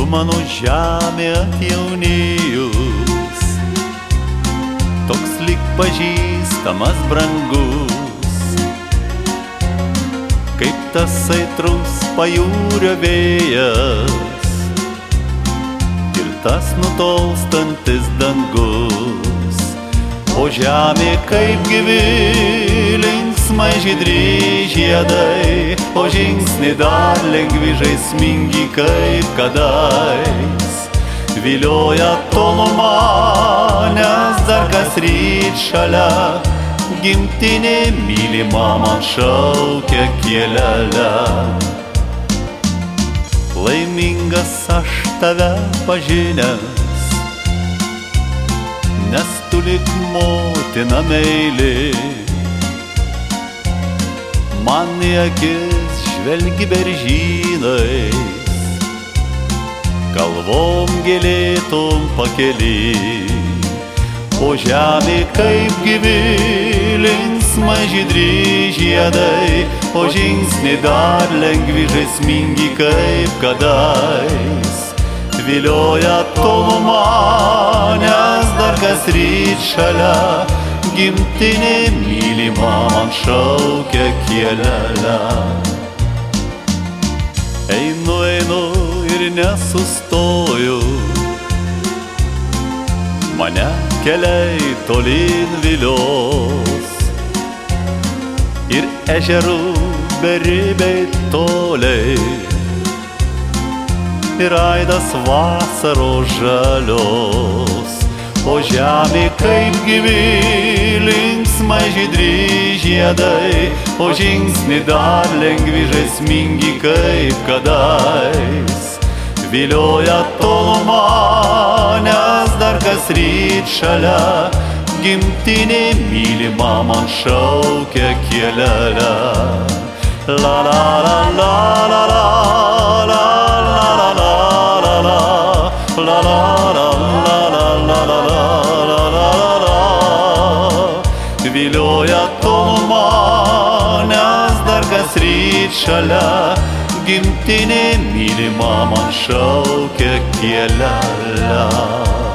mano žemė atjaunėjus, toks lyg pažįstamas brangus, kaip tas aitrus pajūrio vėjas ir tas nutolstantis dangus. O žemė kaip gyvi, linksmai žydri žiedai, o žingsniai dar lengvi žaismingi kaip kadais. Vilioja toluma, nes dar kas ryt šalia, gimtinė mylima man šaukia kielelę. Laimingas aš tave pažinęs, nes tu lyg motina meilė, man į akis žvelgi beržynais, kalvom gėlėtom pakely. O žemė kaip gyvi, linksmai žydri žiedai, o žingsniai dar lengvi žaismingi kaip kadais. Vilioja toluma, nes dar kas ryt šalia, gimtinė mylima man šaukia kielelę. Einu, einu ir nesustoju, mane keliai tolyn vilios, ir ežerų beribiai toliai, ir aidas vasaros žalios. O žemė kaip gyvi, linksmai žydri žiedai, o žingsniai dar lengvi žaismingi kaip kadais. Vilioja toluma, nes dar kas ryt šalia, gimtinė mylima man šaukia kielelę. La la la la la la la la la la la la la la. Vilioja toluma, nes dar kas ryt šalia, gimtinė mylima man šaukia kielelę.